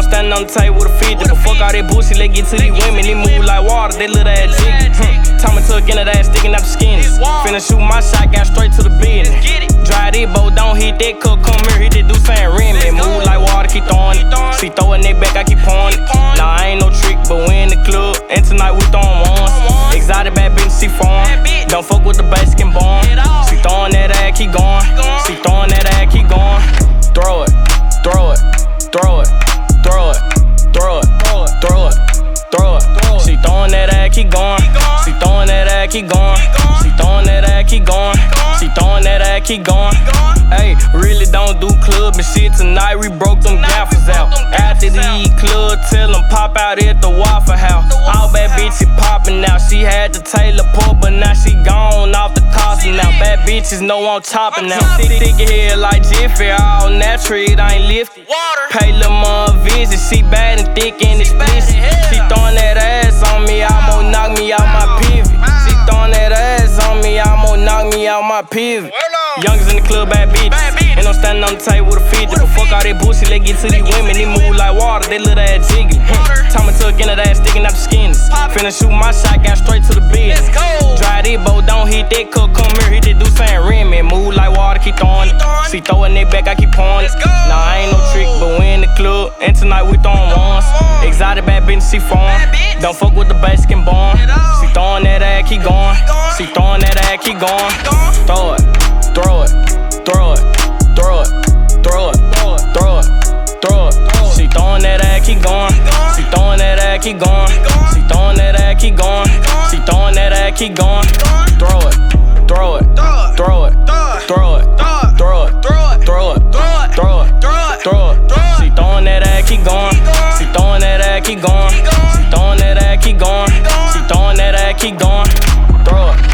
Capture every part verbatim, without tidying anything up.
I'm standing on the table with a fifty. But fuck all that bullshit, let's get to these women. They move like water, they little ass jiggy. Hmm. Tommy took in that ass, sticking out the skinny. Finna shoot my shot, got straight to the business. Drive this boat, don't hit that cup, come here, hit that do saying Remy. Move like water, keep throwing it. She throwing it back, I keep pouring it. Nah, I ain't no trick, but we in the club, and tonight we throwing ones. Exotic bad bitch, she foreign. Don't fuck with the basic and born. She throwing that ass, keep going. She throwing that ass, keep going. Throw it, throw it, throw it, throw it, throw it, throw it, throw it. She throwing that ass, keep going. She throwing that ass, keep going. She throwing that ass, keep going. She throwing that ass, keep going. Hey, really don't do club and shit tonight. We broke them gaffers out. After the club, tell them pop out at the Waffle House. All bad bitches popping out. She had the Taylor Port, but now she gone off the cost. Now bad bitches know I'm chopping now. Thick your head like Jiffy, all natural, it ain't lifted. Pay lil' mom visit, she bad and thick and explicit. She throwing that ass on me, almost knock me out my pivot. She throwing that ass on me, almost knock me out my pivot. Youngest in the club, bad bitches. And I'm standing on the table with a fifty. But fuck all that bullshit, let's get to these women. They move like water, they little ass jiggy. Tommy took in that ass, sticking out the skinny. Finna shoot my shot, got straight to the business. Drive this boat, don't hit that cup, come here, hit that do saying Remy. Move like water, keep throwing it. She throwing it back, I keep pouring it. Nah, I ain't no trick, but we in the club, and tonight we throwing ones. Exotic bad bitch, she foreign. Don't fuck with the basic and born. She throwing that ass, keep going. She throwing that ass, keep going. Throw it, throw it, throw it, throw it, throw it, throw it, throw it. She throwing that ass, keep going. She throwing that ass, keep going. She throwing that ass, keep going. She throwing that ass, keep going. Throw it, throw it, throw it, throw it, throw it, throw it, throw it, throw it. She throwing that ass, keep going. She throwing that ass, keep going. She throwing that ass, keep going. She throwing that ass, keep going. Throw it.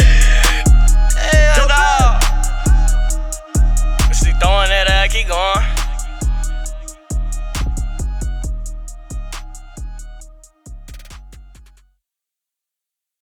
Hell no. She throwing that ass, keep going.